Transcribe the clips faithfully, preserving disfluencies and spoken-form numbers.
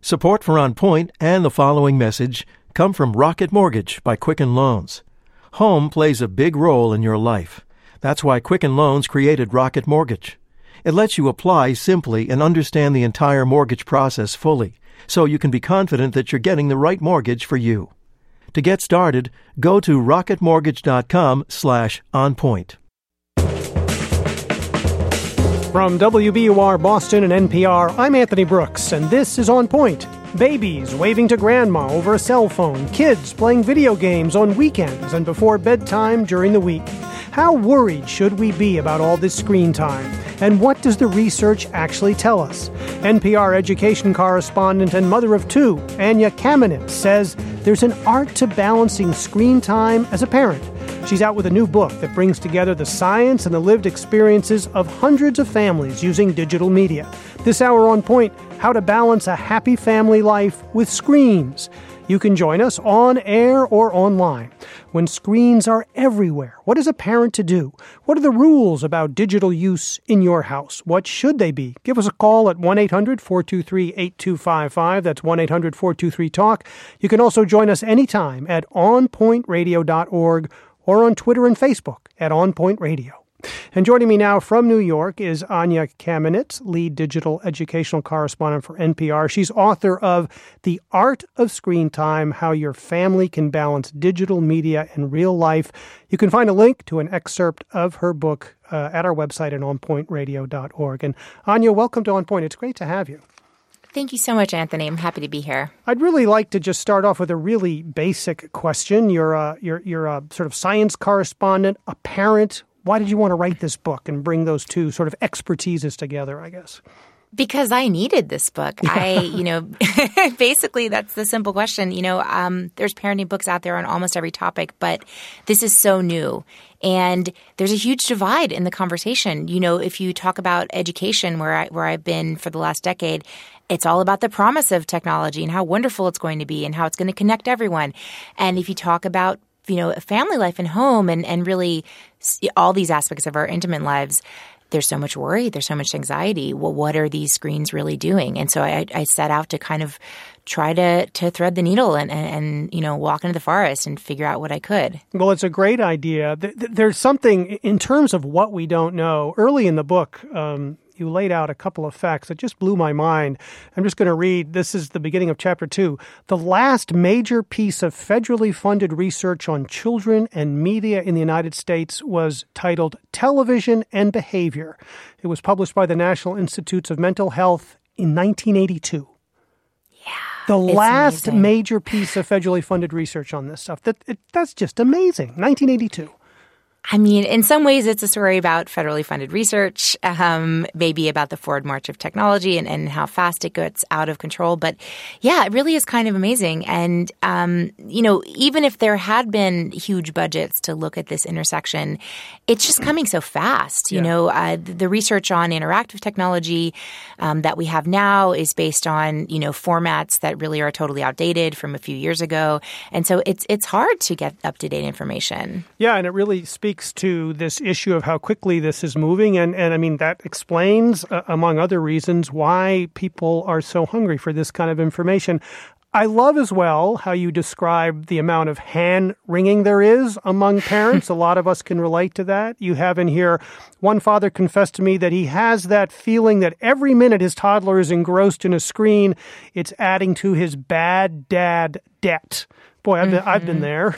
Support for On Point and the following message come from Rocket Mortgage by Quicken Loans. Home plays a big role in your life. That's why Quicken Loans created Rocket Mortgage. It lets you apply simply and understand the entire mortgage process fully, so you can be confident that you're getting the right mortgage for you. To get started, go to rocketmortgage.com slash onpoint. From W B U R Boston and N P R, I'm Anthony Brooks, and this is On Point. Babies waving to grandma over a cell phone, kids playing video games on weekends and before bedtime during the week. How worried should we be about all this screen time? And what does the research actually tell us? N P R education correspondent and mother of two, Anya Kamenetz, says there's an art to balancing screen time as a parent. She's out with a new book that brings together the science and the lived experiences of hundreds of families using digital media. This hour on Point, how to balance a happy family life with screens. You can join us on air or online. When screens are everywhere, what is a parent to do? What are the rules about digital use in your house? What should they be? Give us a call at one eight hundred four two three eight two five five. That's one eight hundred four two three talk. You can also join us anytime at on point radio dot org or on Twitter and Facebook at On Point Radio. And joining me now from New York is Anya Kamenetz, lead digital educational correspondent for N P R. She's author of The Art of Screen Time, How Your Family Can Balance Digital Media and Real Life. You can find a link to an excerpt of her book uh, at our website at on point radio dot org. And Anya, welcome to On Point. It's great to have you. Thank you so much, Anthony. I'm happy to be here. I'd really like to just start off with a really basic question. You're a, you're, you're a sort of science correspondent, a parent. Why did you want to write this book and bring those two sort of expertises together, I guess? Because I needed this book. I, you know, basically that's the simple question. You know, um, there's parenting books out there on almost every topic, but this is so new. And there's a huge divide in the conversation. You know, if you talk about education, where I, where I've been for the last decade, it's all about the promise of technology and how wonderful it's going to be and how it's going to connect everyone. And if you talk about, you know, family life and home and, and really all these aspects of our intimate lives, there's so much worry. There's so much anxiety. Well, what are these screens really doing? And so I, I set out to kind of try to, to thread the needle and, and, and, you know, walk into the forest and figure out what I could. Well, it's a great idea. There's something in terms of what we don't know. Early in the book, um, you laid out a couple of facts that just blew my mind. I'm just going to read. This is the beginning of chapter two. The last major piece of federally funded research on children and media in the United States was titled Television and Behavior. It was published by the National Institutes of Mental Health in nineteen eighty-two. Yeah. The last amazing. major piece of federally funded research on this stuff. That it, That's just amazing. nineteen eighty-two. I mean, in some ways, it's a story about federally funded research, um, maybe about the forward march of technology and, and how fast it gets out of control. But yeah, it really is kind of amazing. And, um, you know, even if there had been huge budgets to look at this intersection, it's just coming so fast. You yeah. know, uh, the, the research on interactive technology um, that we have now is based on, you know, formats that really are totally outdated from a few years ago. And so it's it's hard to get up-to-date information. Yeah, and it really speaks to this issue of how quickly this is moving. And, and I mean, that explains, uh, among other reasons, why people are so hungry for this kind of information. I love as well how you describe the amount of hand-wringing there is among parents. A lot of us can relate to that. You have in here, one father confessed to me that he has that feeling that every minute his toddler is engrossed in a screen, it's adding to his bad dad debt. Boy, I've been, mm-hmm. I've been there.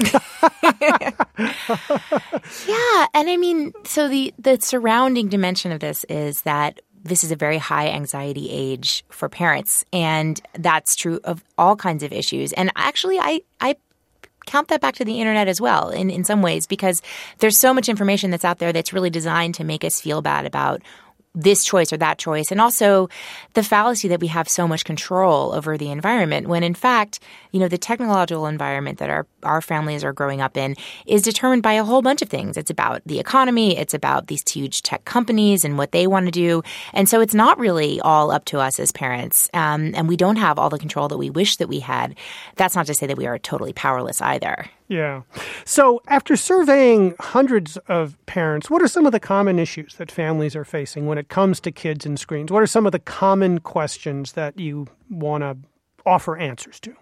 Yeah. And I mean, so the, the surrounding dimension of this is that this is a very high anxiety age for parents. And that's true of all kinds of issues. And actually, I, I count that back to the internet as well in, in some ways, because there's so much information that's out there that's really designed to make us feel bad about this choice or that choice, and also the fallacy that we have so much control over the environment when, in fact, you know, the technological environment that our, our families are growing up in is determined by a whole bunch of things. It's about the economy. It's about these huge tech companies and what they want to do. And so it's not really all up to us as parents. Um, and we don't have all the control that we wish that we had. That's not to say that we are totally powerless either. Yeah. So after surveying hundreds of parents, what are some of the common issues that families are facing when it comes to kids and screens? What are some of the common questions that you want to offer answers to?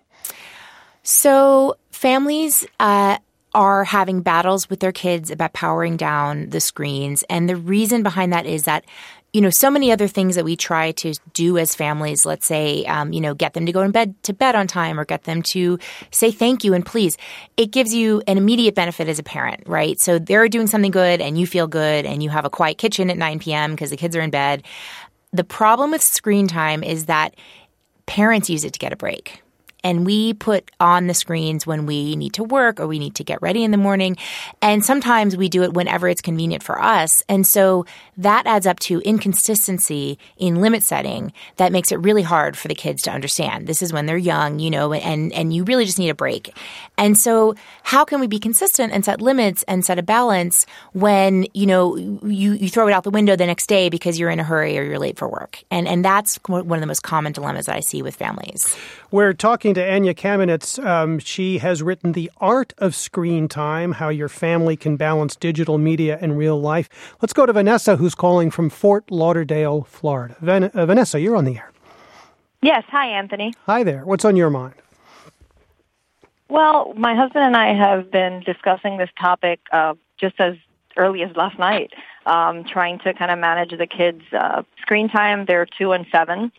So families uh, are having battles with their kids about powering down the screens. And the reason behind that is that, you know, so many other things that we try to do as families, let's say, um, you know, get them to go in bed to bed on time or get them to say thank you and please. It gives you an immediate benefit as a parent, right? So they're doing something good and you feel good and you have a quiet kitchen at nine p.m. because the kids are in bed. The problem with screen time is that parents use it to get a break. And we put on the screens when we need to work or we need to get ready in the morning. And sometimes we do it whenever it's convenient for us. And so that adds up to inconsistency in limit setting that makes it really hard for the kids to understand. This is when they're young, you know, and, and you really just need a break. And so how can we be consistent and set limits and set a balance when, you know, you, you throw it out the window the next day because you're in a hurry or you're late for work? And, and that's one of the most common dilemmas that I see with families. We're talking to Anya Kamenetz. Um, she has written The Art of Screen Time, How Your Family Can Balance Digital Media and Real Life. Let's go to Vanessa, who's calling from Fort Lauderdale, Florida. Van- uh, Vanessa, you're on the air. Yes. Hi, Anthony. Hi there. What's on your mind? Well, my husband and I have been discussing this topic uh, just as early as last night, um, trying to kind of manage the kids' uh, screen time. They're two and seven.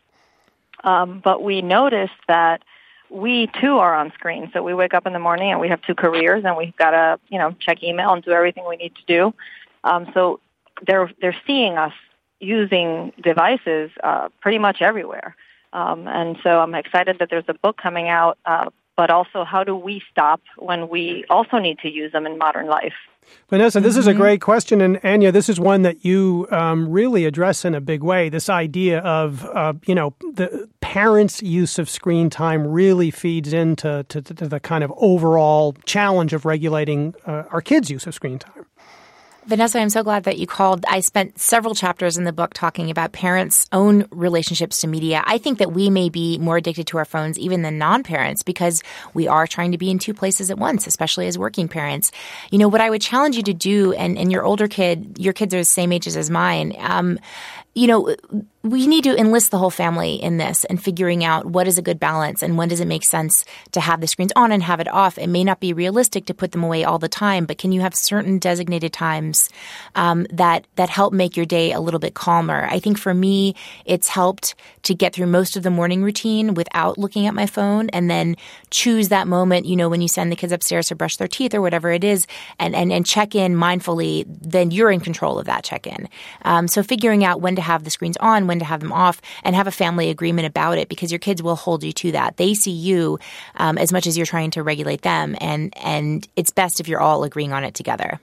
Um, but we noticed that we, too, are on screen. So we wake up in the morning and we have two careers and we've got to, you know, check email and do everything we need to do. Um, so they're they're seeing us using devices uh, pretty much everywhere. Um, and so I'm excited that there's a book coming out, uh, but also how do we stop when we also need to use them in modern life? Vanessa, this is a great question. And Anya, this is one that you um, really address in a big way. This idea of, uh, you know, the parents' use of screen time really feeds into to, to the kind of overall challenge of regulating uh, our kids' use of screen time. Vanessa, I'm so glad that you called. I spent several chapters in the book talking about parents' own relationships to media. I think that we may be more addicted to our phones even than non-parents because we are trying to be in two places at once, especially as working parents. You know, what I would challenge you to do, and, and your older kid, your kids are the same ages as mine, um, you know, we need to enlist the whole family in this and figuring out what is a good balance and when does it make sense to have the screens on and have it off. It may not be realistic to put them away all the time, but can you have certain designated times um, that that help make your day a little bit calmer? I think for me, it's helped to get through most of the morning routine without looking at my phone and then choose that moment, you know, when you send the kids upstairs to brush their teeth or whatever it is and, and, and check in mindfully, then you're in control of that check-in. Um, so figuring out when to have the screens on, when to have them off, and have a family agreement about it because your kids will hold you to that. They see you um, as much as you're trying to regulate them, and and it's best if you're all agreeing on it together.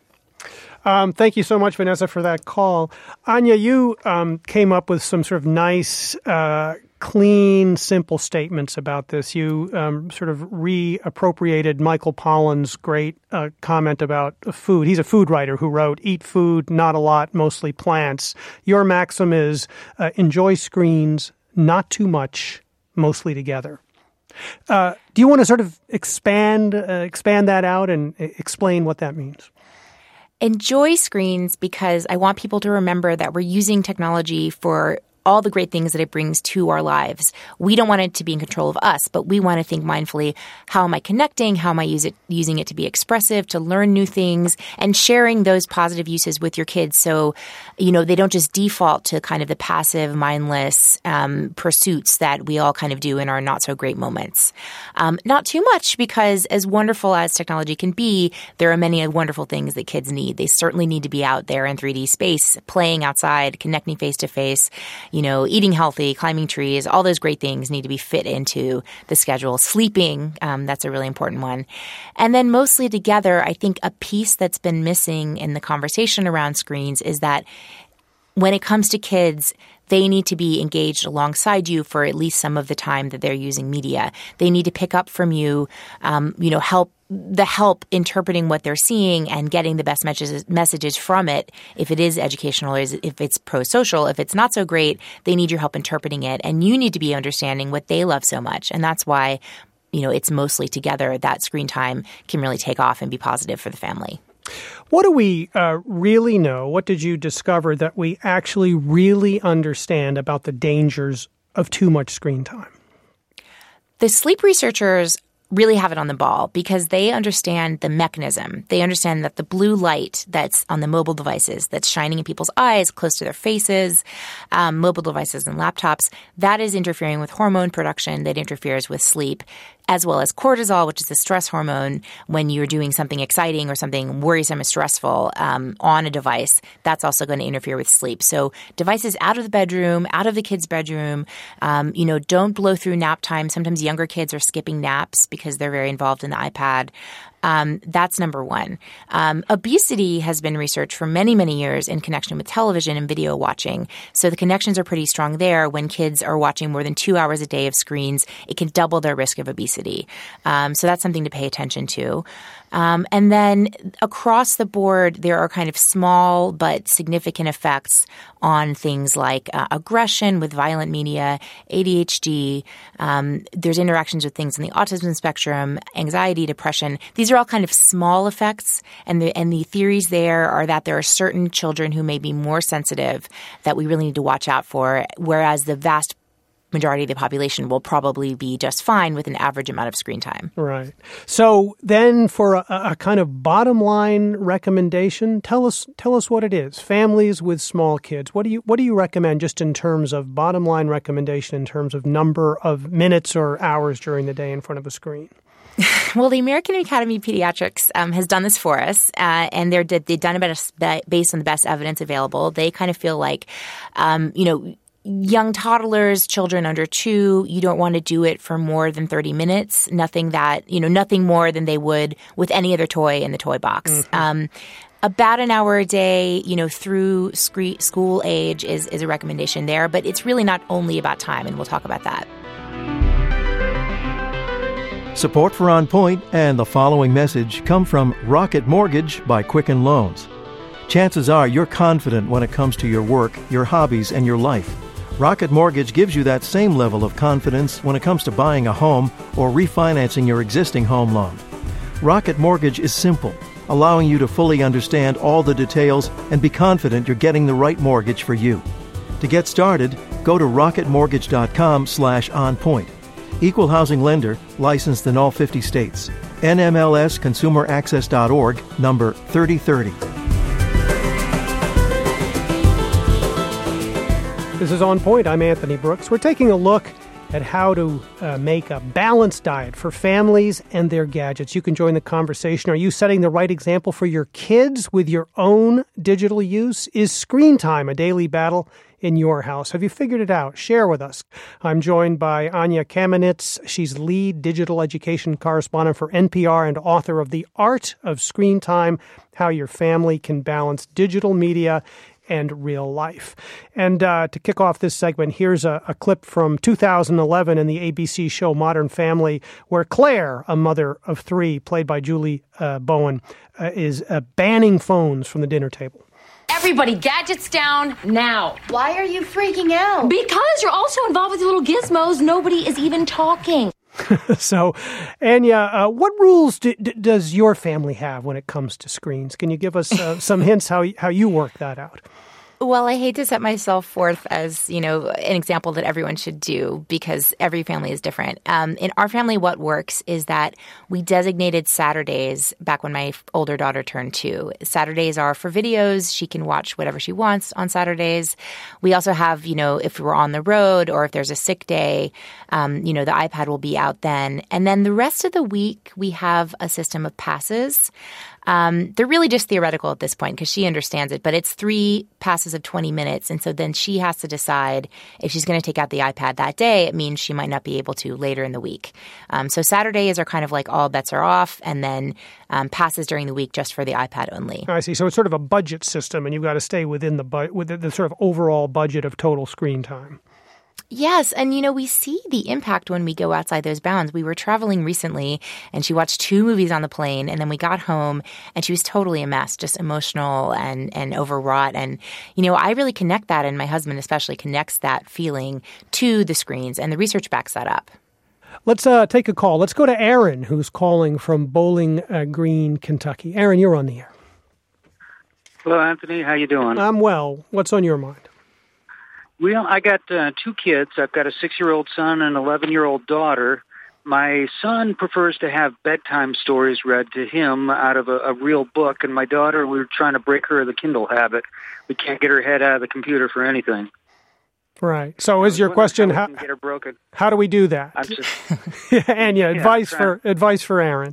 Um, thank you so much, Vanessa, for that call. Anya, you um, came up with some sort of nice, uh, clean, simple statements about this. You um, sort of reappropriated Michael Pollan's great uh, comment about food. He's a food writer who wrote, "Eat food, not a lot, mostly plants." Your maxim is, uh, enjoy screens, not too much, mostly together. Uh, do you want to sort of expand uh, expand that out and explain what that means? Enjoy screens because I want people to remember that we're using technology for all the great things that it brings to our lives. We don't want it to be in control of us, but we want to think mindfully, how am I connecting? How am I use it, using it to be expressive, to learn new things, and sharing those positive uses with your kids so, you know, they don't just default to kind of the passive, mindless um, pursuits that we all kind of do in our not-so-great moments. Um, not too much, because as wonderful as technology can be, there are many wonderful things that kids need. They certainly need to be out there in three D space, playing outside, connecting face-to-face, you know, eating healthy, climbing trees, all those great things need to be fit into the schedule. Sleeping, um, that's a really important one. And then mostly together, I think a piece that's been missing in the conversation around screens is that when it comes to kids, they need to be engaged alongside you for at least some of the time that they're using media. They need to pick up from you, um, you know, help the help interpreting what they're seeing and getting the best messages, messages from it. If it is educational or if it's pro-social, if it's not so great, they need your help interpreting it. And you need to be understanding what they love so much. And that's why, you know, it's mostly together that screen time can really take off and be positive for the family. What do we uh, really know? What did you discover that we actually really understand about the dangers of too much screen time? The sleep researchers really have it on the ball because they understand the mechanism. They understand that the blue light that's on the mobile devices, that's shining in people's eyes, close to their faces, um, mobile devices and laptops, that is interfering with hormone production that interferes with sleep, as well as cortisol, which is the stress hormone when you're doing something exciting or something worrisome or stressful um, on a device. That's also going to interfere with sleep. So devices out of the bedroom, out of the kid's bedroom, um, you know, don't blow through nap time. Sometimes younger kids are skipping naps because they're very involved in the iPad. Um, that's number one. Um, obesity has been researched for many, many years in connection with television and video watching. So the connections are pretty strong there. When kids are watching more than two hours a day of screens, it can double their risk of obesity. Um, so that's something to pay attention to. Um, and then across the board, there are kind of small but significant effects on things like uh, aggression with violent media, A D H D. Um, there's interactions with things in the autism spectrum, anxiety, depression. These are all kind of small effects. And the, and the theories there are that there are certain children who may be more sensitive that we really need to watch out for, whereas the vast majority of the population will probably be just fine with an average amount of screen time. Right. So then for a, a kind of bottom line recommendation, tell us tell us what it is. Families with small kids, what do you what do you recommend just in terms of bottom line recommendation in terms of number of minutes or hours during the day in front of a screen? Well, the American Academy of Pediatrics um, has done this for us, uh, and they're, they've done it based on the best evidence available. They kind of feel like, um, you know, young toddlers, children under two, you don't want to do it for more than thirty minutes. Nothing that, you know, nothing more than they would with any other toy in the toy box. Mm-hmm. Um, about an hour a day, you know, through scre- school age is, is a recommendation there. But it's really not only about time, and we'll talk about that. Support for On Point and the following message come from Rocket Mortgage by Quicken Loans. Chances are you're confident when it comes to your work, your hobbies, and your life. Rocket Mortgage gives you that same level of confidence when it comes to buying a home or refinancing your existing home loan. Rocket Mortgage is simple, allowing you to fully understand all the details and be confident you're getting the right mortgage for you. To get started, go to rocketmortgage.com slash onpoint. Equal housing lender, licensed in all fifty states. N M L S consumer access dot org, number thirty thirty. This is On Point. I'm Anthony Brooks. We're taking a look at how to uh, make a balanced diet for families and their gadgets. You can join the conversation. Are you setting the right example for your kids with your own digital use? Is screen time a daily battle in your house? Have you figured it out? Share with us. I'm joined by Anya Kamenetz. She's lead digital education correspondent for N P R and author of The Art of Screen Time, How Your Family Can Balance Digital Media and Real Life. And uh, to kick off this segment, here's a, a clip from two thousand eleven in the A B C show Modern Family, where Claire, a mother of three, played by Julie uh, Bowen, uh, is uh, banning phones from the dinner table. Everybody, gadgets down now. Why are you freaking out? Because you're also involved with your little gizmos. Nobody is even talking. So, Anya, uh, what rules do, d- does your family have when it comes to screens? Can you give us uh, some hints how how you work that out? Well, I hate to set myself forth as, you know, an example that everyone should do because every family is different. Um, in our family, what works is that we designated Saturdays back when my older daughter turned two. Saturdays are for videos. She can watch whatever she wants on Saturdays. We also have, you know, if we're on the road or if there's a sick day, um, you know, the iPad will be out then. And then the rest of the week, we have a system of passes. Um, they're really just theoretical at this point because she understands it, but it's three passes of twenty minutes. And so then she has to decide if she's going to take out the iPad that day. It means she might not be able to later in the week. Um, so Saturdays are kind of like all bets are off, and then um, passes during the week just for the iPad only. I see. So it's sort of a budget system, and you've got to stay within the bu- with the, the sort of overall budget of total screen time. Yes. And, you know, we see the impact when we go outside those bounds. We were traveling recently and she watched two movies on the plane, and then we got home and she was totally a mess, just emotional and, and overwrought. And, you know, I really connect that, and my husband especially connects that feeling to the screens, and the research backs that up. Let's uh, take a call. Let's go to Aaron, who's calling from Bowling uh, Green, Kentucky. Aaron, you're on the air. Hello, Anthony. How you doing? I'm well. What's on your mind? Well, I got uh, two kids. I've got a six-year-old son and an eleven-year-old daughter. my son prefers to have bedtime stories read to him out of a, a real book, and my daughter, we were trying to break her of the Kindle habit. We can't get her head out of the computer for anything. Right. So is your question, how, how, get her broken. how do we do that? I'm just, and yeah, yeah, advice for advice for Aaron.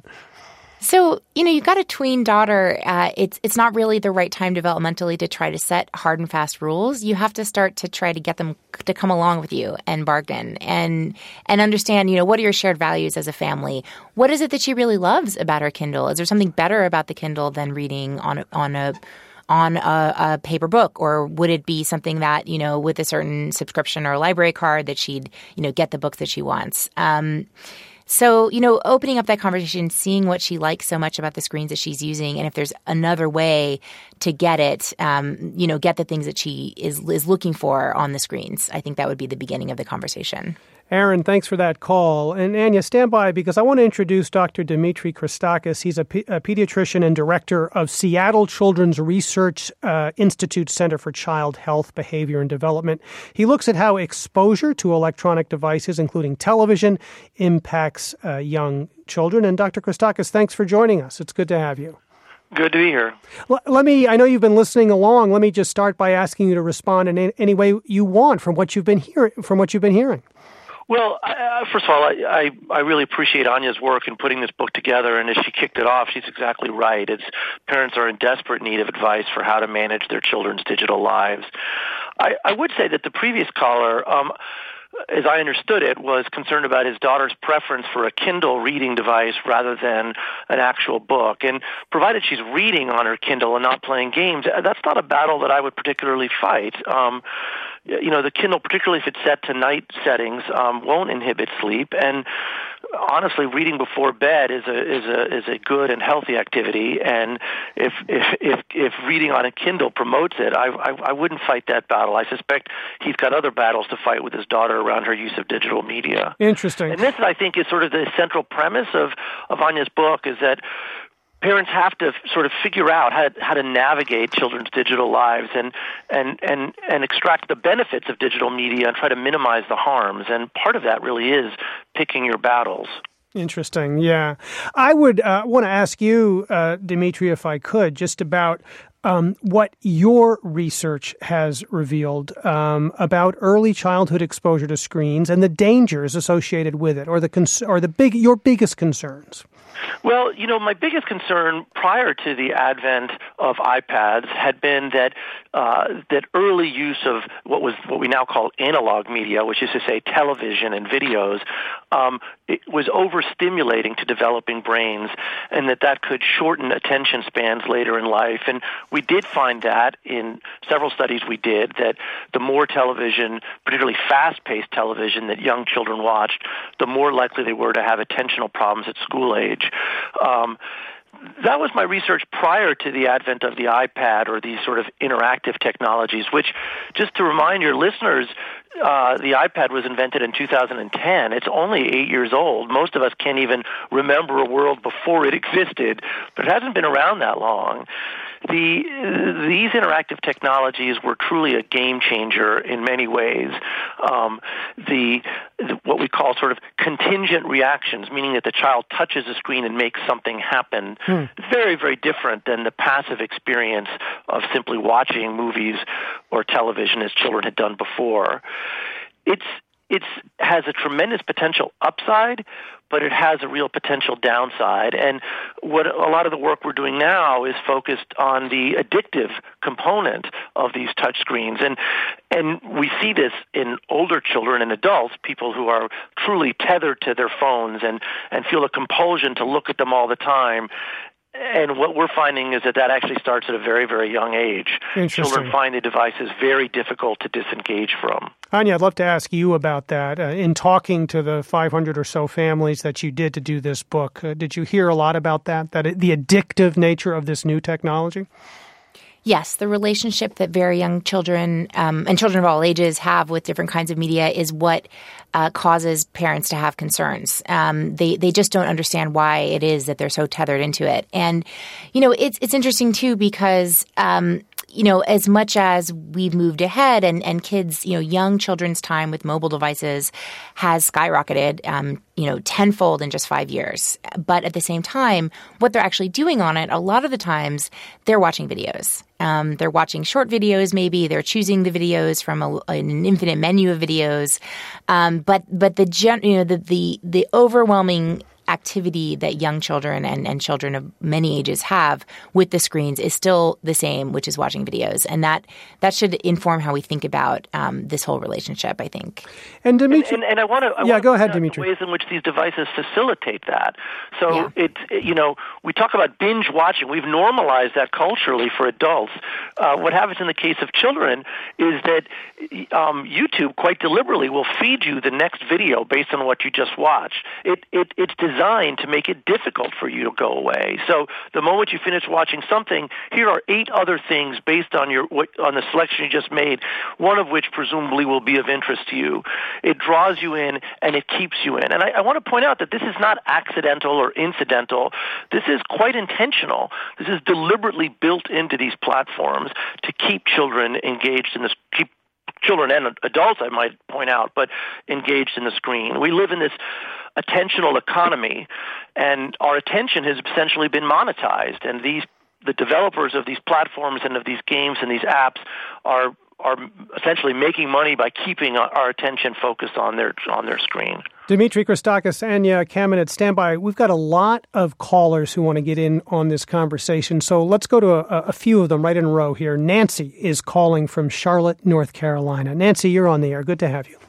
So, you know, you've got a tween daughter. Uh, it's it's not really the right time developmentally to try to set hard and fast rules. You have to start to try to get them to come along with you and bargain and and understand, you know, what are your shared values as a family? What is it that she really loves about her Kindle? Is there something better about the Kindle than reading on a, on a on a, a paper book? Or would it be something that, you know, with a certain subscription or a library card that she'd, you know, get the book that she wants? Um So, you know, opening up that conversation, seeing what she likes so much about the screens that she's using, and if there's another way to get it, um, you know, get the things that she is is looking for on the screens. I think that would be the beginning of the conversation. Aaron, thanks for that call. And Anya, stand by because I want to introduce Doctor Dimitri Christakis. He's a, pe- a pediatrician and director of Seattle Children's Research uh, Institute Center for Child Health, Behavior, and Development. He looks at how exposure to electronic devices, including television, impacts uh, young children. And Doctor Christakis, thanks for joining us. It's good to have you. Good to be here. L- let me, I know you've been listening along. Let me just start by asking you to respond in any way you want from what you've been hearing. From what you've been hearing. Well, uh, first of all, I, I I really appreciate Anya's work in putting this book together, and as she kicked it off, she's exactly right. It's parents are in desperate need of advice for how to manage their children's digital lives. I, I would say that the previous caller, um, as I understood it, was concerned about his daughter's preference for a Kindle reading device rather than an actual book. And provided she's reading on her Kindle and not playing games, that's not a battle that I would particularly fight. Um, you know, the Kindle, particularly if it's set to night settings, um, won't inhibit sleep. And honestly, reading before bed is a is a is a good and healthy activity. And if if if, if reading on a Kindle promotes it, I, I I wouldn't fight that battle. I suspect he's got other battles to fight with his daughter around her use of digital media. Interesting. And this, I think, is sort of the central premise of of Anya's book: is that parents have to sort of figure out how to, how to navigate children's digital lives and, and, and, and extract the benefits of digital media and try to minimize the harms. And part of that really is picking your battles. Interesting. Yeah. I would uh, want to ask you, uh, Dimitri, if I could, just about um, what your research has revealed um, about early childhood exposure to screens and the dangers associated with it, or the cons- or the big your biggest concerns. Well, you know, my biggest concern prior to the advent of iPads had been that uh, that early use of what was what we now call analog media, which is to say television and videos, um, it was overstimulating to developing brains, and that that could shorten attention spans later in life. And we did find that in several studies we did, that the more television, particularly fast-paced television, that young children watched, the more likely they were to have attentional problems at school age. Um, that was my research prior to the advent of the iPad or these sort of interactive technologies, which, just to remind your listeners, uh, the iPad was invented in two thousand ten. It's only eight years old. Most of us can't even remember a world before it existed, but it hasn't been around that long. The, these interactive technologies were truly a game changer in many ways. Um, the, the what we call sort of contingent reactions, meaning that the child touches a screen and makes something happen, hmm. very, very different than the passive experience of simply watching movies or television as children had done before. It's It has a tremendous potential upside, but it has a real potential downside. And what a lot of the work we're doing now is focused on the addictive component of these touch screens. And and we see this in older children and adults, people who are truly tethered to their phones and, and feel a compulsion to look at them all the time. And what we're finding is that that actually starts at a very, very young age. Children find the devices very difficult to disengage from. Anya, I'd love to ask you about that. Uh, in talking to the five hundred or so families that you did to do this book, uh, did you hear a lot about that, that it, the addictive nature of this new technology? Yes, the relationship that very young children um, and children of all ages have with different kinds of media is what uh, causes parents to have concerns. Um, they they just don't understand why it is that they're so tethered into it. And, you know, it's it's interesting, too, because um, you know, as much as we've moved ahead and, and kids, you know, young children's time with mobile devices has skyrocketed, um, you know, tenfold in just five years. But at the same time, what they're actually doing on it, a lot of the times, they're watching videos. Um, they're watching short videos, maybe. They're choosing the videos from a, an infinite menu of videos. Um, but but the gen, you know the the, the overwhelming activity that young children and, and children of many ages have with the screens is still the same, which is watching videos. And that that should inform how we think about um, this whole relationship, I think. And Dimitri, and, and, and I want to yeah, wanna go ahead, point out Dimitri. the ways in which these devices facilitate that. So Yeah. it, it, you know, we talk about binge watching. We've normalized that culturally for adults. Uh, what happens in the case of children is that um, YouTube quite deliberately will feed you the next video based on what you just watched. It, it it's designed to make it difficult for you to go away. So the moment you finish watching something, here are eight other things based on your on the selection you just made, one of which presumably will be of interest to you. It draws you in and it keeps you in. And I, I want to point out that this is not accidental or incidental. This is quite intentional. This is deliberately built into these platforms to keep children engaged in this, keep children and adults, I might point out, but engaged in the screen. We live in this attentional economy, and our attention has essentially been monetized. And these, the developers of these platforms and of these games and these apps are are essentially making money by keeping our attention focused on their on their screen. Dimitri Christakis, Anya Kamenetz, stand by. We've got a lot of callers who want to get in on this conversation, so let's go to a, a few of them right in a row here. Nancy is calling from Charlotte, North Carolina. Nancy, you're on the air. Good to have you.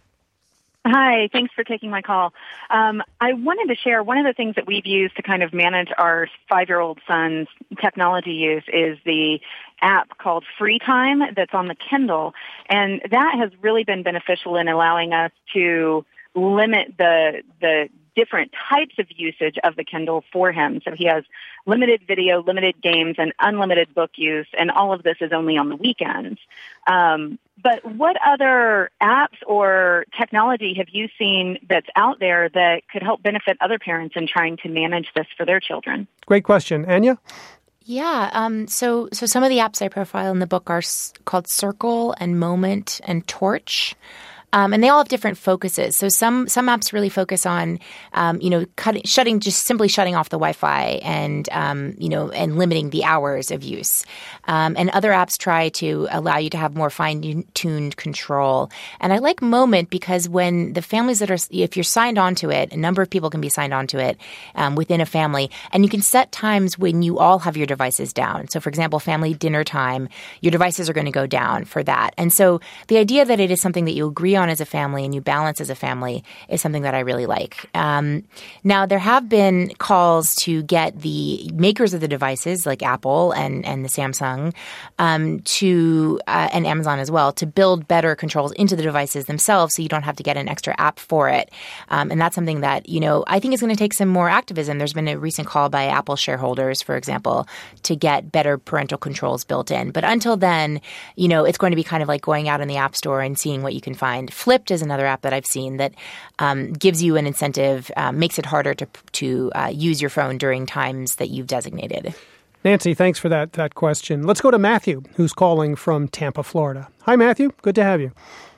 Hi, thanks for taking my call. Um, I wanted to share one of the things that we've used to kind of manage our five-year-old son's technology use is the app called Free Time that's on the Kindle, and that has really been beneficial in allowing us to limit the the different types of usage of the Kindle for him. So he has limited video, limited games, and unlimited book use, and all of this is only on the weekends. Um, but what other apps or technology have you seen that's out there that could help benefit other parents in trying to manage this for their children? Great question. Anya? Yeah. Um, so, so some of the apps I profile in the book are s- called Circle and Moment and Torch. Um, and they all have different focuses. So some some apps really focus on, um, you know, cutting, shutting, just simply shutting off the Wi-Fi and, um, you know, and limiting the hours of use. Um, and other apps try to allow you to have more fine-tuned control. And I like Moment because when the families that are, if you're signed onto it, a number of people can be signed onto it um, within a family, and you can set times when you all have your devices down. So, for example, family dinner time, your devices are going to go down for that. And so the idea that it is something that you agree on as a family and you balance as a family is something that I really like. Um, now, there have been calls to get the makers of the devices, like Apple and, and the Samsung, um, to uh, and Amazon as well, to build better controls into the devices themselves so you don't have to get an extra app for it. Um, and that's something that, you know, I think is going to take some more activism. There's been a recent call by Apple shareholders, for example, to get better parental controls built in. But until then, you know, it's going to be kind of like going out in the App Store and seeing what you can find. Flipped is another app that I've seen that um, gives you an incentive, um, makes it harder to to uh, use your phone during times that you've designated. Nancy, thanks for that that question. Let's go to Matthew, who's calling from Tampa, Florida. Hi, Matthew. Good to have you.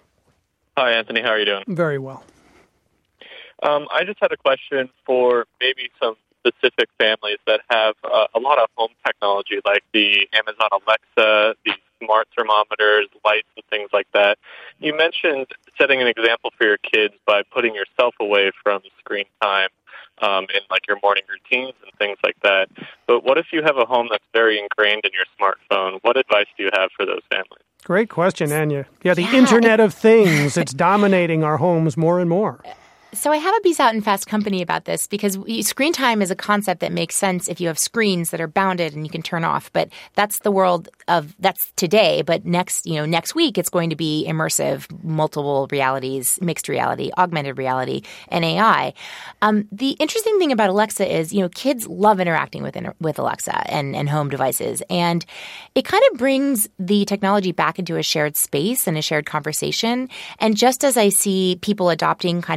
Hi, Anthony. How are you doing? Very well. Um, I just had a question for maybe some specific families that have uh, a lot of home technology, like the Amazon Alexa, the smart thermometers, lights, and things like that. You mentioned setting an example for your kids by putting yourself away from screen time um, in like your morning routines and things like that. But what if you have a home that's very ingrained in your smartphone? What advice do you have for those families? Great question, Anya. Yeah, the Internet of Things, it's dominating our homes more and more. So I have a piece out in Fast Company about this because screen time is a concept that makes sense if you have screens that are bounded and you can turn off. But that's the world of that's today. But next, you know, next week it's going to be immersive, multiple realities, mixed reality, augmented reality, and A I. Um, the interesting thing about Alexa is, you know, kids love interacting with with Alexa and, and home devices, and it kind of brings the technology back into a shared space and a shared conversation. And just as I see people adopting kind of family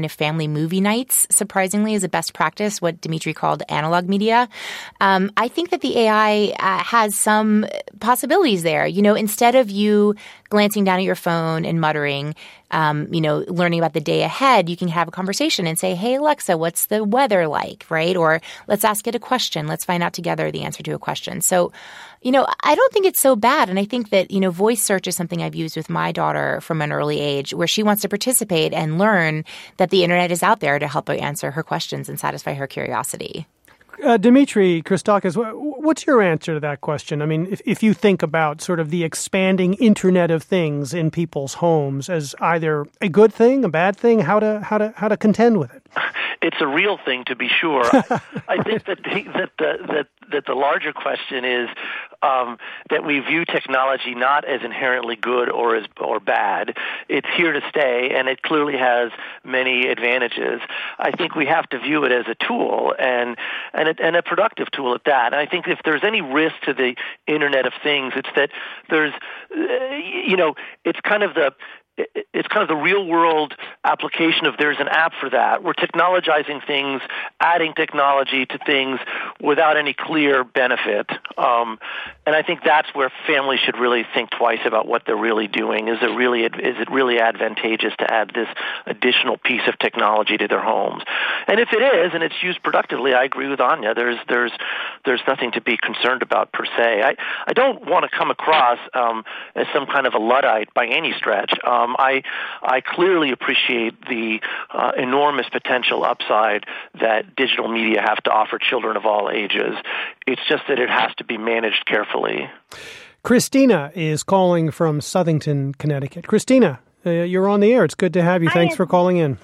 family movie nights, surprisingly, is a best practice, what Dimitri called analog media. Um, I think that the A I uh, has some possibilities there. You know, instead of you glancing down at your phone and muttering, um, you know, learning about the day ahead, you can have a conversation and say, hey, Alexa, what's the weather like, right? Or let's ask it a question. Let's find out together the answer to a question. So, you know, I don't think it's so bad. And I think that, you know, voice search is something I've used with my daughter from an early age where she wants to participate and learn that the internet is out there to help her answer her questions and satisfy her curiosity. Uh, Dimitri Christakis, what's your answer to that question? I mean, if, if you think about sort of the expanding Internet of Things in people's homes as either a good thing, a bad thing, how to how to how to contend with it? It's a real thing, to be sure. I think that the, that the that that the larger question is um, that we view technology not as inherently good or as or bad. It's here to stay, and it clearly has many advantages. I think we have to view it as a tool and and a, and a productive tool at that. And I think if there's any risk to the Internet of Things, it's that there's uh, you know it's kind of the It's kind of the real-world application of there's an app for that. We're technologizing things, adding technology to things without any clear benefit. Um, and I think that's where families should really think twice about what they're really doing. Is it really is it really advantageous to add this additional piece of technology to their homes? And if it is, and it's used productively, I agree with Anya. There's there's there's nothing to be concerned about per se. I, I don't want to come across um, as some kind of a Luddite by any stretch. Um, Um, I I clearly appreciate the uh, enormous potential upside that digital media have to offer children of all ages. It's just that it has to be managed carefully. Christina is calling from Southington, Connecticut. Christina, uh, you're on the air. It's good to have you. Hi. Thanks for calling in.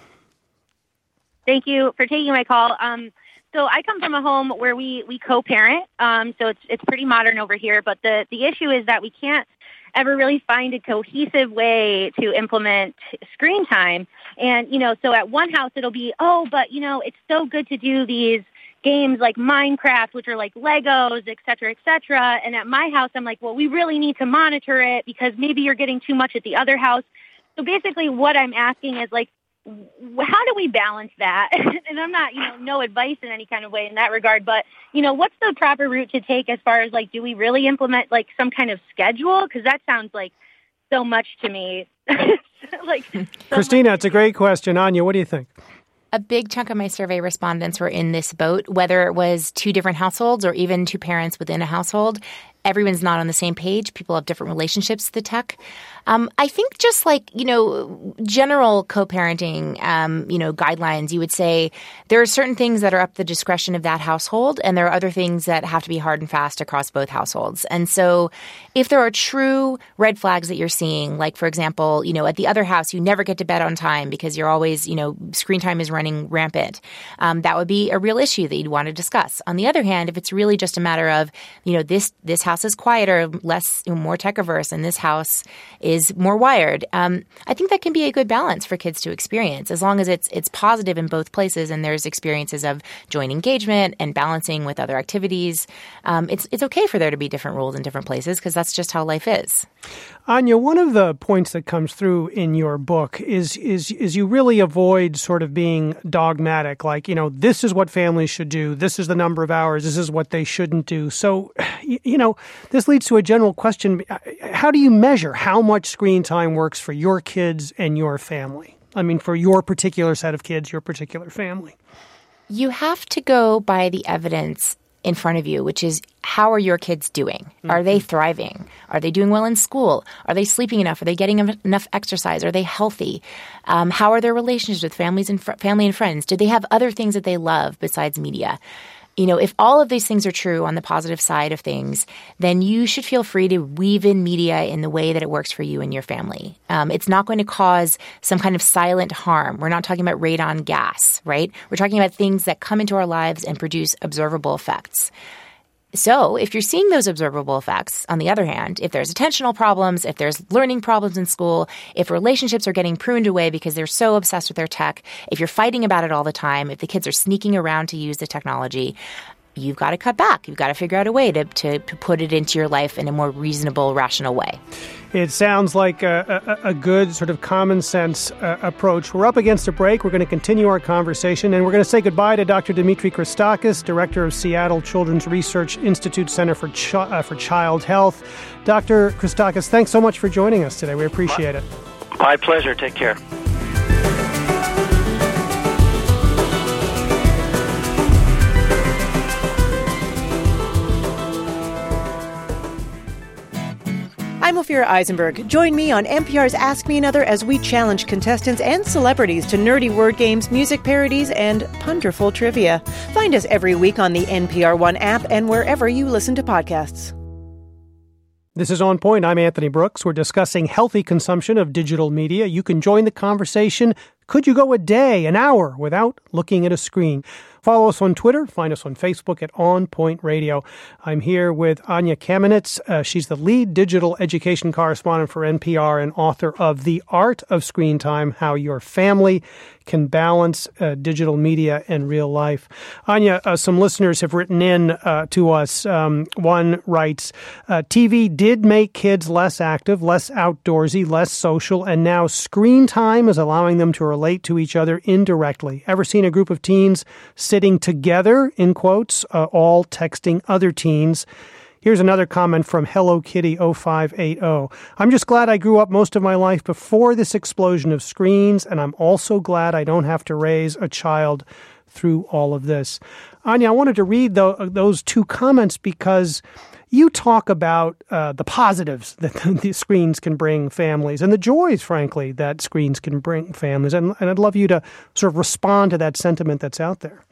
Thank you for taking my call. Um, so I come from a home where we, we co-parent, um, so it's it's pretty modern over here. But the, the issue is that we can't ever really find a cohesive way to implement screen time. And, you know, so at one house it'll be, oh, but, you know, it's so good to do these games like Minecraft, which are like Legos, et cetera, et cetera. And at my house, I'm like, well, we really need to monitor it because maybe you're getting too much at the other house. So basically what I'm asking is like, how do we balance that? And I'm not, you know, no advice in any kind of way in that regard, but, you know, what's the proper route to take as far as like, do we really implement like some kind of schedule? Because that sounds like so much to me. like, so Christina, it's a great question. Anya, what do you think? A big chunk of my survey respondents were in this boat, whether it was two different households or even two parents within a household. Everyone's not on the same page. People have different relationships to the tech. Um, I think just like, you know, general co-parenting, um, you know, guidelines, you would say there are certain things that are up the discretion of that household, and there are other things that have to be hard and fast across both households. And so if there are true red flags that you're seeing, like, for example, you know, at the other house, you never get to bed on time because you're always, you know, screen time is running rampant, um, that would be a real issue that you'd want to discuss. On the other hand, if it's really just a matter of, you know, this, this house is quieter, less, you know, more tech averse, and this house is more wired. Um, I think that can be a good balance for kids to experience as long as it's it's positive in both places and there's experiences of joint engagement and balancing with other activities. Um, it's it's okay for there to be different rules in different places because that's just how life is. Anya, one of the points that comes through in your book is is is you really avoid sort of being dogmatic, like, you know, this is what families should do, this is the number of hours, this is what they shouldn't do. So, you know, this leads to a general question. How do you measure how much screen time works for your kids and your family? I mean, for your particular set of kids, your particular family. You have to go by the evidence in front of you, which is how are your kids doing? Mm-hmm. Are they thriving? Are they doing well in school? Are they sleeping enough? Are they getting enough exercise? Are they healthy? Um, how are their relationships with families and fr- family and friends? Do they have other things that they love besides media? You know, if all of these things are true on the positive side of things, then you should feel free to weave in media in the way that it works for you and your family. Um, it's not going to cause some kind of silent harm. We're not talking about radon gas, right? We're talking about things that come into our lives and produce observable effects. So if you're seeing those observable effects, on the other hand, if there's attentional problems, if there's learning problems in school, if relationships are getting pruned away because they're so obsessed with their tech, if you're fighting about it all the time, if the kids are sneaking around to use the technology, you've got to cut back. You've got to figure out a way to, to, to put it into your life in a more reasonable, rational way. It sounds like a, a, a good sort of common sense uh, approach. We're up against a break. We're going to continue our conversation, and we're going to say goodbye to Doctor Dimitri Christakis, Director of Seattle Children's Research Institute Center for Ch- uh, for Child Health. Doctor Christakis, thanks so much for joining us today. We appreciate it. My pleasure. Take care. I'm Ophira Eisenberg. Join me on N P R's Ask Me Another as we challenge contestants and celebrities to nerdy word games, music parodies, and punderful trivia. Find us every week on the N P R One app and wherever you listen to podcasts. This is On Point. I'm Anthony Brooks. We're discussing healthy consumption of digital media. You can join the conversation. Could you go a day, an hour, without looking at a screen? Follow us on Twitter. Find us on Facebook at On Point Radio. I'm here with Anya Kamenetz. Uh, she's the lead digital education correspondent for N P R and author of The Art of Screen Time, How Your Family Can Balance uh, Digital Media and Real Life. Anya, uh, some listeners have written in uh, to us. Um, one writes, uh, T V did make kids less active, less outdoorsy, less social, and now screen time is allowing them to relate to each other indirectly. Ever seen a group of teens sitting together, in quotes, uh, all texting other teens? Here's another comment from Hello Kitty oh five eight oh. I'm just glad I grew up most of my life before this explosion of screens, and I'm also glad I don't have to raise a child through all of this. Anya, I wanted to read the, those two comments because you talk about uh, the positives that the screens can bring families and the joys, frankly, that screens can bring families. And, and I'd love you to sort of respond to that sentiment that's out there.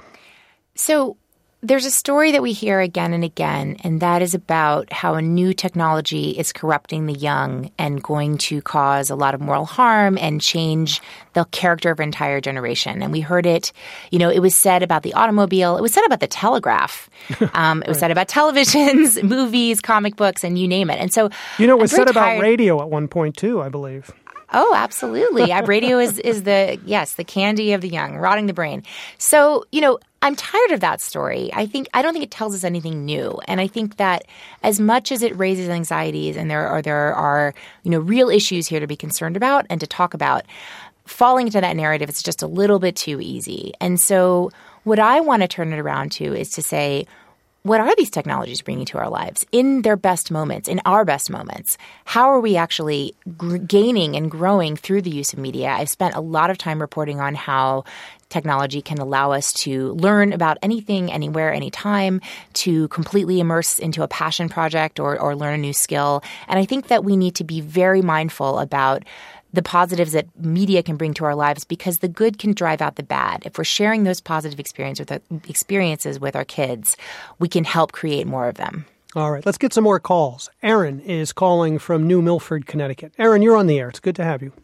So there's a story that we hear again and again, and that is about how a new technology is corrupting the young and going to cause a lot of moral harm and change the character of an entire generation. And we heard it, you know, it was said about the automobile. It was said about the telegraph. Um, it was right. said about televisions, movies, comic books, and you name it. And so, you know, it was said tired- about radio at one point, too, I believe. Oh, absolutely. Radio is, is the, yes, the candy of the young, rotting the brain. So, you know, I'm tired of that story. I think I don't think it tells us anything new. And I think that as much as it raises anxieties and there are there are, you know, real issues here to be concerned about and to talk about, falling into that narrative is just a little bit too easy. And so what I want to turn it around to is to say, what are these technologies bringing to our lives in their best moments, in our best moments? How are we actually g- gaining and growing through the use of media? I've spent a lot of time reporting on how technology can allow us to learn about anything, anywhere, anytime, to completely immerse into a passion project or, or learn a new skill. And I think that we need to be very mindful about the positives that media can bring to our lives because the good can drive out the bad. If we're sharing those positive experience with our, experiences with our kids, we can help create more of them. All right, let's get some more calls. Erin is calling from New Milford, Connecticut. Erin, you're on the air. It's good to have you.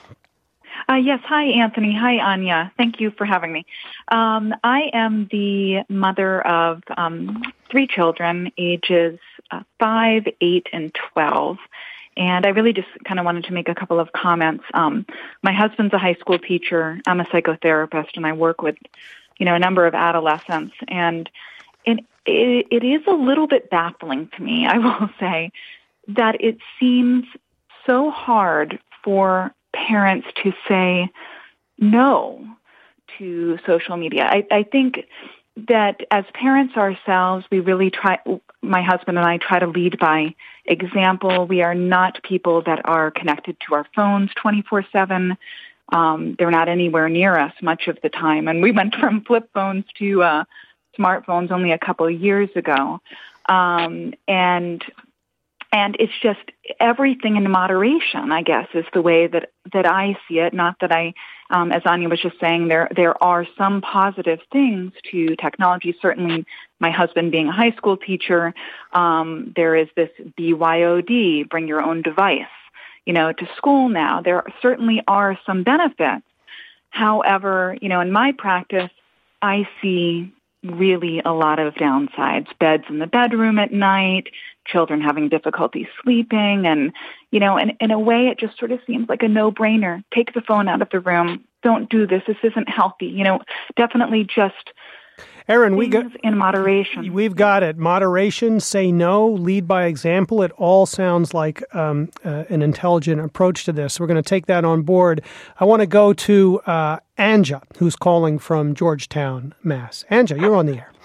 Uh, yes. Hi, Anthony. Hi, Anya. Thank you for having me. Um, I am the mother of um, three children, ages uh, five, eight, and twelve. And I really just kind of wanted to make a couple of comments. Um, my husband's a high school teacher. I'm a psychotherapist, and I work with, you know, a number of adolescents. And it, it, it is a little bit baffling to me, I will say, that it seems so hard for parents to say no to social media. I, I think that as parents ourselves, we really try, my husband and I try to lead by example. We are not people that are connected to our phones twenty-four seven. Um, they're not anywhere near us much of the time. And we went from flip phones to uh, smartphones only a couple of years ago. Um, and and it's just everything in moderation, I guess, is the way that, that I see it. Not that I, um, as Anya was just saying, there there are some positive things to technology. Certainly, my husband being a high school teacher, um, there is this B Y O D, bring your own device, you know, to school now. There certainly are some benefits. However, you know, in my practice, I see really a lot of downsides. Beds in the bedroom at night, children having difficulty sleeping, and, you know, in, in a way it just sort of seems like a no-brainer. Take the phone out of the room. Don't do this. This isn't healthy. You know, definitely just Erin, we got in moderation. We've got it. Moderation, say no, lead by example. It all sounds like um, uh, an intelligent approach to this. We're going to take that on board. I want to go to uh, Anja, who's calling from Georgetown, Mass. Anja, you're on the air.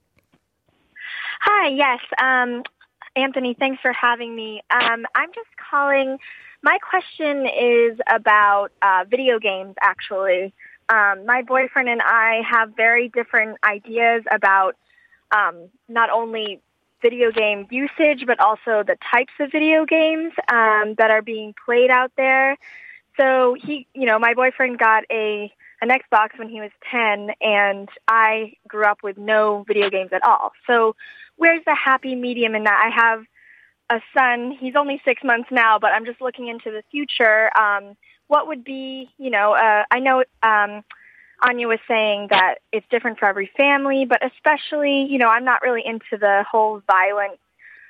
Hi, yes. Um, Anthony, thanks for having me. Um, I'm just calling. My question is about uh, video games, actually. Um, my boyfriend and I have very different ideas about um, not only video game usage, but also the types of video games um, that are being played out there. So he, you know, my boyfriend got a an Xbox when he was ten, and I grew up with no video games at all. So where's the happy medium in that? I have a son. He's only six months now, but I'm just looking into the future. Um, what would be, you know, uh, I know um, Anya was saying that it's different for every family, but especially, you know, I'm not really into the whole violent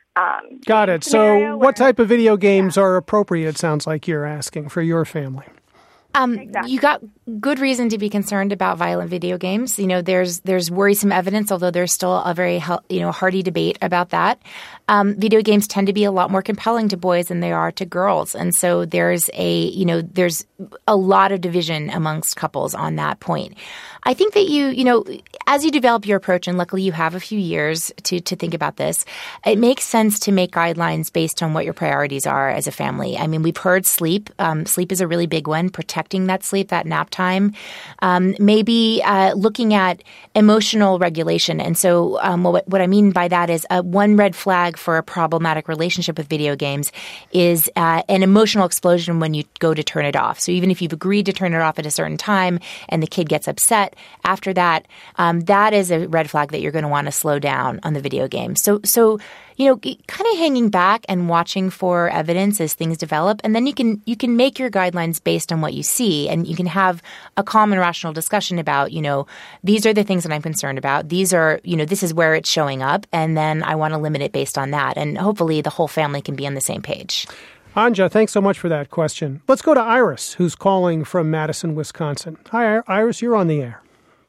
um Got it. So what type of video games yeah. are appropriate, sounds like you're asking, for your family? Um, exactly. You got good reason to be concerned about violent video games. You know, there's there's worrisome evidence, although there's still a very you know hearty debate about that. Um, video games tend to be a lot more compelling to boys than they are to girls, and so there's a you know there's a lot of division amongst couples on that point. I think that you you know as you develop your approach, and luckily you have a few years to to think about this, it makes sense to make guidelines based on what your priorities are as a family. I mean, we've heard sleep. Um, sleep is a really big one. Protecting that sleep, that nap time, um, maybe uh, looking at emotional regulation. And so um, what, what I mean by that is uh, one red flag for a problematic relationship with video games is uh, an emotional explosion when you go to turn it off. So even if you've agreed to turn it off at a certain time and the kid gets upset after that, um, that is a red flag that you're going to want to slow down on the video game. So, so you know, kind of hanging back and watching for evidence as things develop, and then you can you can make your guidelines based on what you see, and you can have a calm and rational discussion about, you know, these are the things that I'm concerned about. These are, you know, this is where it's showing up, and then I want to limit it based on that, and hopefully the whole family can be on the same page. Anja, thanks so much for that question. Let's go to Iris, who's calling from Madison, Wisconsin. Hi, Iris, you're on the air.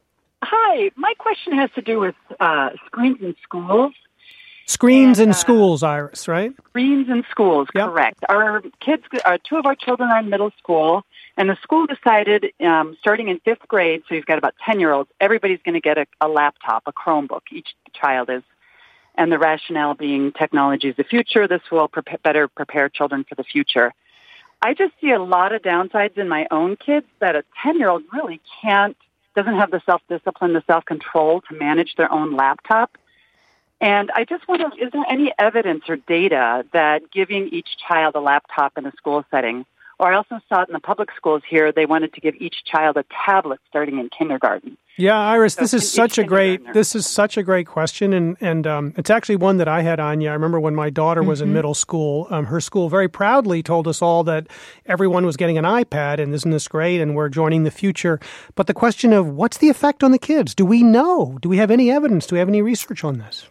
Hi, my question has to do with uh, screens in schools. Screens and, in uh, schools, Iris, right? Screens in schools, yep. Correct. Our kids, uh, two of our children are in middle school, and the school decided, um, starting in fifth grade, so you've got about ten-year-olds, everybody's going to get a, a laptop, a Chromebook, each child is. And the rationale being technology is the future. This will pre- better prepare children for the future. I just see a lot of downsides in my own kids that a ten-year-old really can't, doesn't have the self-discipline, the self-control to manage their own laptop. And I just wonder, is there any evidence or data that giving each child a laptop in a school setting, or I also saw it in the public schools here, they wanted to give each child a tablet starting in kindergarten. Yeah, Iris, so this is such a great this is such a great question, and and um, it's actually one that I had, Anya. I remember when my daughter was mm-hmm. in middle school, um, her school very proudly told us all that everyone was getting an iPad, and isn't this great, and we're joining the future. But the question of what's the effect on the kids? Do we know? Do we have any evidence? Do we have any research on this?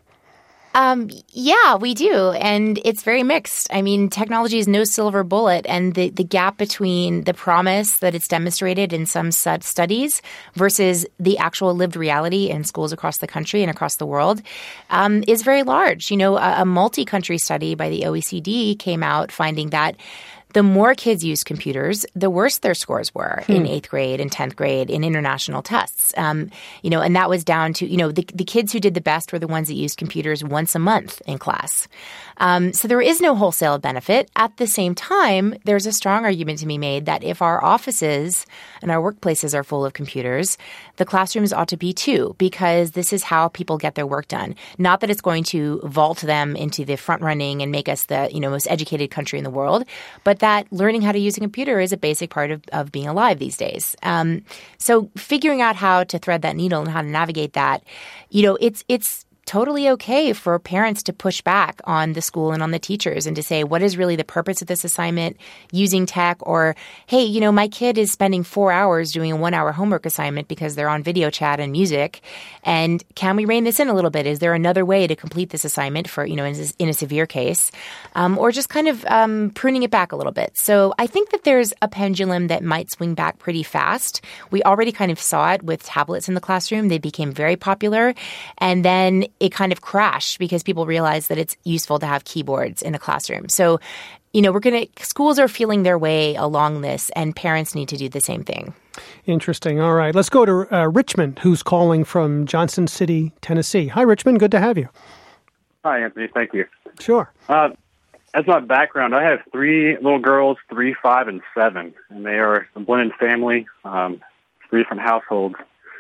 Um, yeah, we do. And it's very mixed. I mean, technology is no silver bullet. And the, the gap between the promise that it's demonstrated in some studies versus the actual lived reality in schools across the country and across the world um, is very large. You know, a, a multi-country study by the O E C D came out finding that the more kids use computers, the worse their scores were hmm. in eighth grade and tenth grade in international tests. Um, you know, and that was down to, you know, the, the kids who did the best were the ones that used computers once a month in class. Um, so there is no wholesale benefit. At the same time, there's a strong argument to be made that if our offices and our workplaces are full of computers, the classrooms ought to be too, because this is how people get their work done. Not that it's going to vault them into the front running and make us the, you know, most educated country in the world, but that learning how to use a computer is a basic part of, of being alive these days. Um, so figuring out how to thread that needle and how to navigate that, you know, it's it's totally okay for parents to push back on the school and on the teachers and to say, what is really the purpose of this assignment using tech? Or, hey, you know, my kid is spending four hours doing a one-hour homework assignment because they're on video chat and music. And can we rein this in a little bit? Is there another way to complete this assignment for, you know, in, in a severe case? Um, or just kind of um, pruning it back a little bit. So I think that there's a pendulum that might swing back pretty fast. We already kind of saw it with tablets in the classroom. They became very popular. And then it kind of crashed because people realized that it's useful to have keyboards in a classroom. So, you know, we're going to, schools are feeling their way along this, and parents need to do the same thing. Interesting. All right. Let's go to uh, Richmond, who's calling from Johnson City, Tennessee. Hi, Richmond. Good to have you. Hi, Anthony. Thank you. Sure. Uh, as my background, I have three little girls, three, five, and seven, and they are a blended family, um, three different households.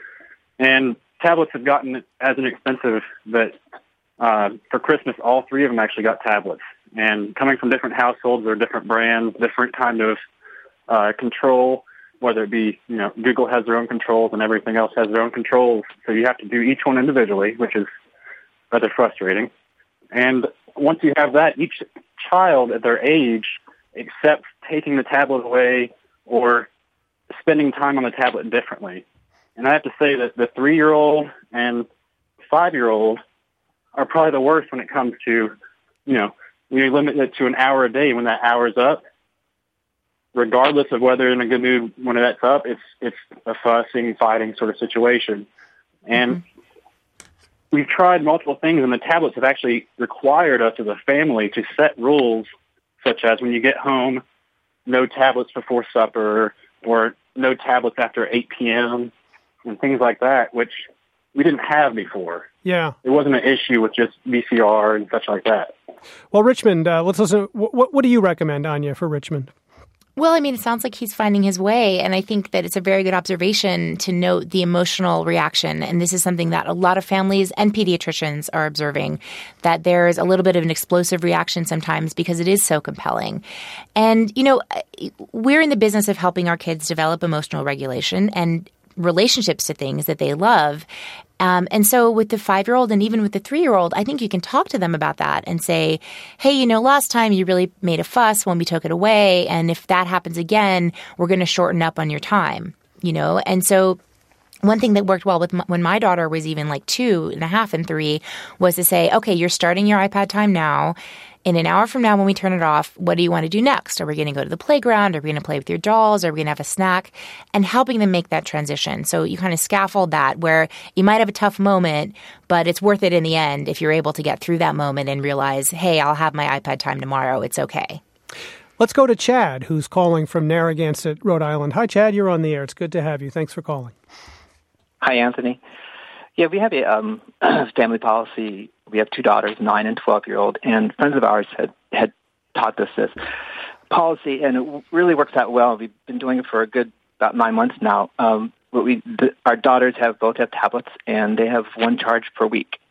And tablets have gotten as inexpensive that uh, for Christmas, all three of them actually got tablets. And coming from different households or different brands, different kind of uh, control, whether it be, you know, Google has their own controls and everything else has their own controls. So you have to do each one individually, which is rather frustrating. And once you have that, each child at their age accepts taking the tablet away or spending time on the tablet differently. And I have to say that the three-year-old and five-year-old are probably the worst when it comes to, you know, when you limit it to an hour a day. When that hour's up, regardless of whether they're in a good mood when that's up, it's it's a fussing, fighting sort of situation. And mm-hmm. we've tried multiple things, and the tablets have actually required us as a family to set rules, such as when you get home, no tablets before supper, or no tablets after eight p.m., and things like that, which we didn't have before. Yeah. It wasn't an issue with just V C R and such like that. Well, Richmond, uh, let's listen. What, what do you recommend, Anya, for Richmond? Well, I mean, it sounds like he's finding his way, and I think that it's a very good observation to note the emotional reaction. And this is something that a lot of families and pediatricians are observing, that there's a little bit of an explosive reaction sometimes because it is so compelling. And, you know, we're in the business of helping our kids develop emotional regulation and relationships to things that they love. Um, and so with the five-year-old and even with the three-year-old, I think you can talk to them about that and say, hey, you know, last time you really made a fuss when we took it away. And if that happens again, we're going to shorten up on your time, you know. And so one thing that worked well with my, when my daughter was even like two and a half and three was to say, okay, you're starting your iPad time now. In an hour from now, when we turn it off, what do you want to do next? Are we going to go to the playground? Are we going to play with your dolls? Are we going to have a snack? And helping them make that transition. So you kind of scaffold that where you might have a tough moment, but it's worth it in the end if you're able to get through that moment and realize, hey, I'll have my iPad time tomorrow. It's okay. Let's go to Chad, who's calling from Narragansett, Rhode Island. Hi, Chad. You're on the air. It's good to have you. Thanks for calling. Hi, Anthony. Yeah, we have a um, family policy. We have two daughters, nine and twelve-year-old, and friends of ours had, had taught us this policy, and it really works out well. We've been doing it for a good about nine months now. Um, but we, the, our daughters have both have tablets, and they have one charge per week.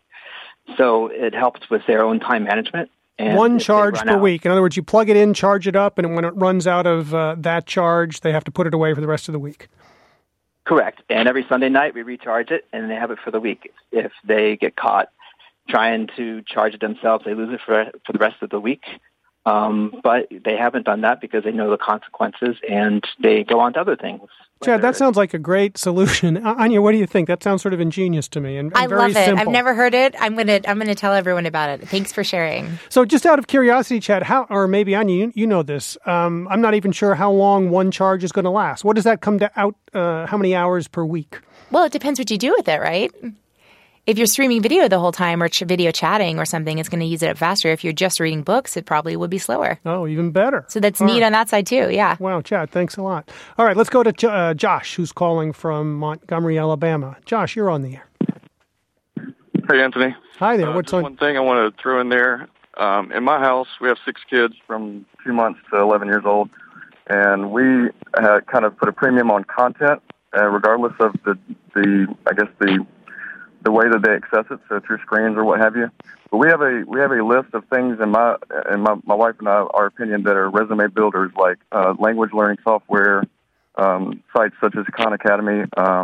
So it helps with their own time management. And one charge per out, week. In other words, you plug it in, charge it up, and when it runs out of uh, that charge, they have to put it away for the rest of the week. Correct. And every Sunday night, we recharge it, and they have it for the week. If they get caught trying to charge it themselves, they lose it for for the rest of the week. Um, but they haven't done that because they know the consequences, and they go on to other things. Chad, that sounds like a great solution. Anya, what do you think? That sounds sort of ingenious to me, and, and I very love it. simple. I've never heard it. I'm gonna I'm gonna tell everyone about it. Thanks for sharing. So, just out of curiosity, Chad, how, or maybe Anya, you, you know this. Um, I'm not even sure how long one charge is going to last. What does that come to out? Uh, how many hours per week? Well, it depends what you do with it, right? If you're streaming video the whole time or ch- video chatting or something, it's going to use it up faster. If you're just reading books, it probably would be slower. Oh, even better. So that's All neat right. on that side too, yeah. Wow, Chad, thanks a lot. All right, let's go to uh, Josh, who's calling from Montgomery, Alabama. Josh, you're on the air. Hey, Anthony. Hi there. Uh, What's just on? One thing I want to throw in there. Um, in my house, we have six kids from two months to eleven years old, and we uh, kind of put a premium on content, uh, regardless of the, the I guess, the the way that they access it, so through screens or what have you. But we have a we have a list of things in my in my, my wife and I, our opinion, that are resume builders, like uh, language learning software, um, sites such as Khan Academy, um,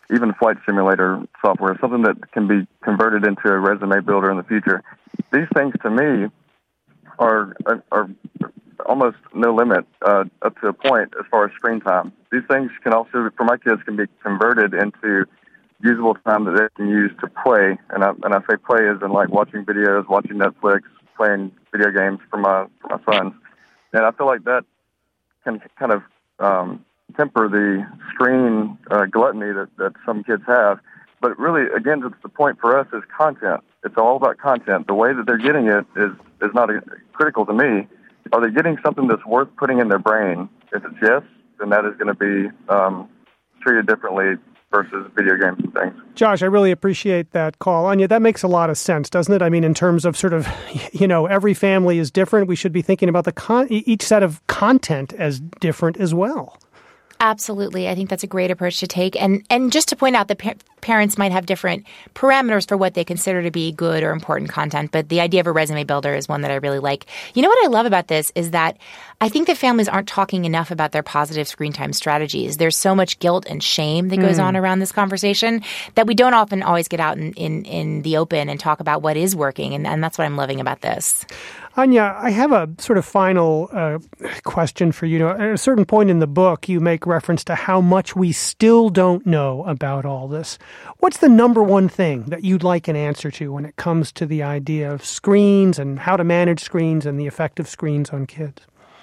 even flight simulator software, something that can be converted into a resume builder in the future. These things, to me, are are almost no limit uh, up to a point as far as screen time. These things can also, for my kids, can be converted into usable time that they can use to play. And I, and I say play as in like watching videos, watching Netflix, playing video games for my for my sons. And I feel like that can kind of um, temper the screen uh, gluttony that, that some kids have. But really, again, it's the point for us is content. It's all about content. The way that they're getting it is, is not a, critical to me. Are they getting something that's worth putting in their brain? If it's yes, then that is going to be um, treated differently versus video games and things. Josh, I really appreciate that call. Anya, that makes a lot of sense, doesn't it? I mean, in terms of sort of, you know, every family is different. We should be thinking about the con- each set of content as different as well. Absolutely. I think that's a great approach to take. And and just to point out that pa- parents might have different parameters for what they consider to be good or important content, but the idea of a resume builder is one that I really like. You know what I love about this is that I think that families aren't talking enough about their positive screen time strategies. There's so much guilt and shame that goes mm. on around this conversation that we don't often always get out in, in, in the open and talk about what is working. And, and that's what I'm loving about this. Anya, I have a sort of final uh, question for you. At a certain point in the book, you make reference to how much we still don't know about all this. What's the number one thing that you'd like an answer to when it comes to the idea of screens and how to manage screens and the effect of screens on kids?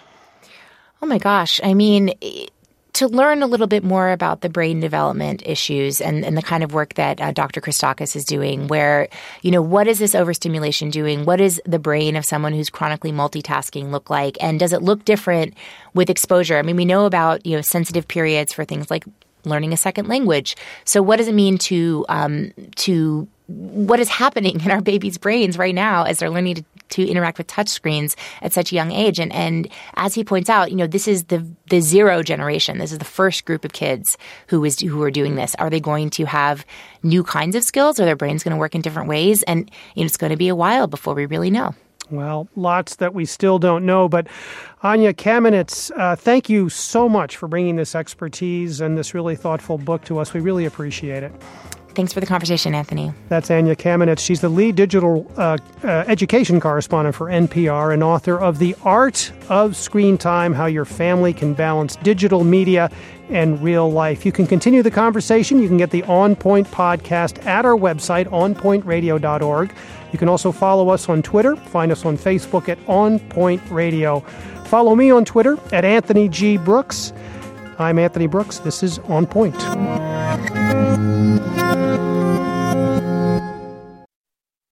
Oh my gosh. I mean, to learn a little bit more about the brain development issues and, and the kind of work that uh, Doctor Christakis is doing, where, you know, what is this overstimulation doing? What does the brain of someone who's chronically multitasking look like? And does it look different with exposure? I mean, we know about, you know, sensitive periods for things like learning a second language. So what does it mean to um, to what is happening in our babies' brains right now as they're learning to, to interact with touch screens at such a young age? And and as he points out, you know, this is the the zero generation. This is the first group of kids who is who are doing this. Are they going to have new kinds of skills? Are their brains going to work in different ways? And you know, it's going to be a while before we really know. Well, lots that we still don't know. But Anya Kamenetz, uh, thank you so much for bringing this expertise and this really thoughtful book to us. We really appreciate it. Thanks for the conversation, Anthony. That's Anya Kamenetz. She's the lead digital uh, uh, education correspondent for N P R and author of The Art of Screen Time, How Your Family Can Balance Digital Media and Real Life. You can continue the conversation. You can get the On Point podcast at our website, on point radio dot org. You can also follow us on Twitter. Find us on Facebook at On Point Radio. Follow me on Twitter at Anthony G. Brooks. I'm Anthony Brooks. This is On Point.